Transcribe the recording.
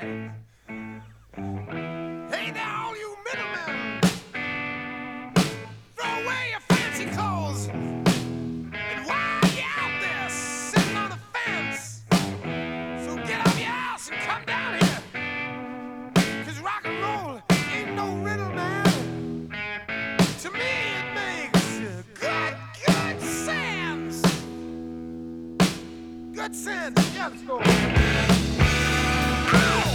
Hey there, all you middlemen! Throw away your fancy clothes! And while you're out there sitting on a fence, so get off your ass and come down here! 'Cause rock and roll ain't no riddle, man. To me, it makes good sense! Good sense! Yeah, let's go! Ow!